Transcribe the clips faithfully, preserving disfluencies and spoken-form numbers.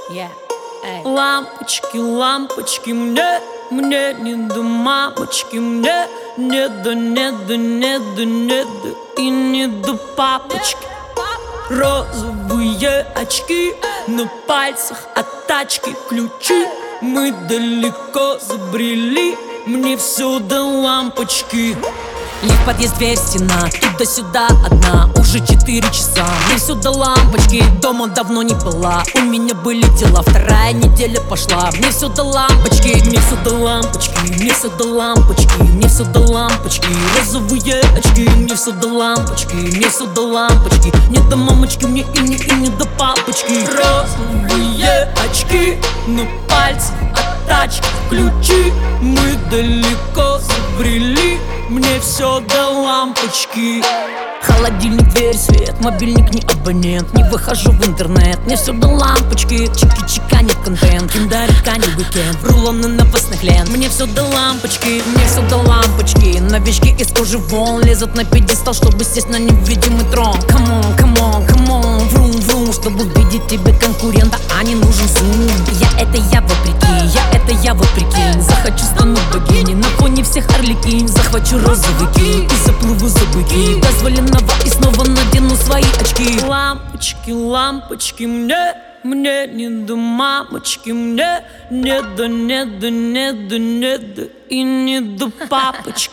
Yeah. Эй. Лампочки, лампочки, мне, мне не до мамочки, мне не до, не до, не до, не до и не до папочки. Розовые очки, на пальцах от тачки ключи. Мы далеко забрели, мне все до лампочки. Лифт, подъезд, дверь, стена, туда-сюда одна. Уже четыре часа, мне все до лампочки. Дома давно не была, у меня были дела. Вторая неделя пошла, мне все до лампочки. Мне все до лампочки, мне все до лампочки, мне все до лампочки. Розовые очки, мне все до лампочки, мне все до лампочки. Не до мамочки, мне и не, и не до папочки. Розовые очки, на пальцах от тачки ключи. Мы далеко забрели, мне все до лампочки. Холодильник, дверь, свет, мобильник не абонент. Не выхожу в интернет, мне все до лампочки. Чики-чика, нет контент, киндарика, не уикенд. Рулоны новостных лент, мне все до лампочки. Мне все до лампочки. Новички из кожи вон лезут на пьедестал, чтобы сесть на невидимый трон. Камон, камон, камон, врум, врум. Чтобы видеть тебе конкурента, а не нужен зум. Я это я вопреки, я это я вопреки. Захочу, стану богиней, на фоне всех орликинь. Захвачу розовый киль и заплыву за быки. Дозволенного и снова надену свои очки. Лампочки, лампочки, мне, мне не до мамочки, мне не до, не до, не до, не до и не до папочки.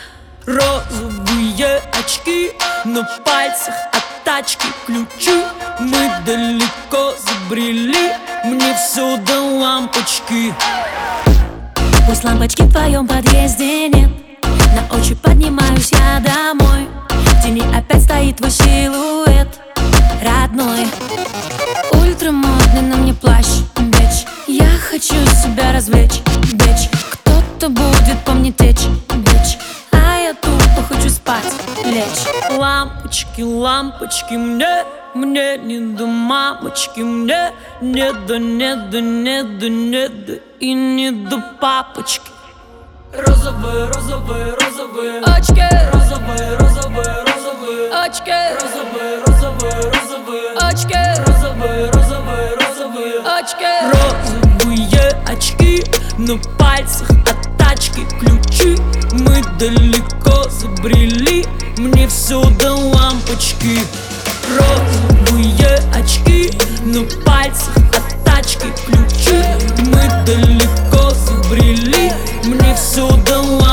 Розовые очки, на пальцах от тачки ключи. Мы далеко забрели, мне все до лампочки. Пусть лампочки в твоем подъезде нет, на ощупь поднимаюсь я домой. В тени опять стоит твой силуэт родной. Ультрамодный на мне плащ, бич. Я хочу себя развлечь, бич. Кто-то будет по мне течь, бич. А я тупо хочу спать, лечь. Лампочки, лампочки, мне, мне не до мамочки, мне не до, не до, не до, не до и не до папочки. Розовые, розовые, розовые Очки, розовые, розовые, розовые очки, розовые, розовые, розовые очки, розовые, розовые, розовые очки. Розовые очки, на пальцах от тачки ключи. Мы далеко забрели, мне все до лампочки. Розовые очки, на пальцах от тачки ключи. Мы далеко забрели, мне все до лампочки.